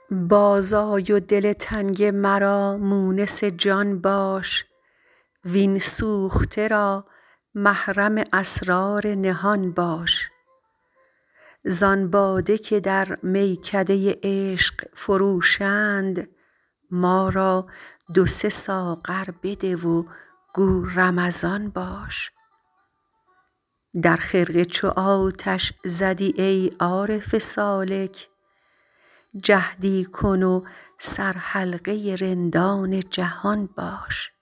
بازآی و دل تنگ مرا مونس جان باش وین سوخته را محرم اسرار نهان باش زان باده که در میکده عشق فروشند ما را دو سه ساغر بده و گو رمضان باش در خرقه چو آتش زدی ای عارف سالک جهدی کن و سرحلقه رندان جهان باش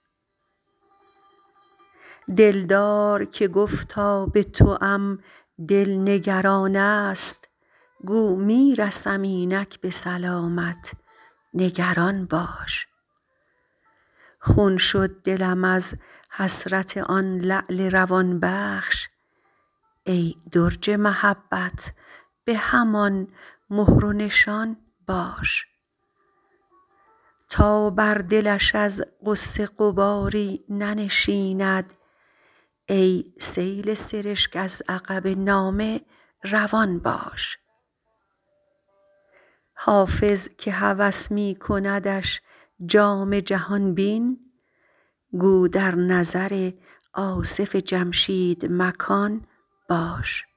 دلدار که گفتا به توام دل نگران است گو می رسم اینک به سلامت نگران باش خون شد دلم از حسرت آن لعل روان بخش ای درج محبت به همان مهر و نشان باش تا بر دلش از غصه غباری ننشیند ای سیل سرشک از عقب نامه روان باش حافظ که هوس می کندش جام جهان بین گو در نظر آصف جمشید مکان باش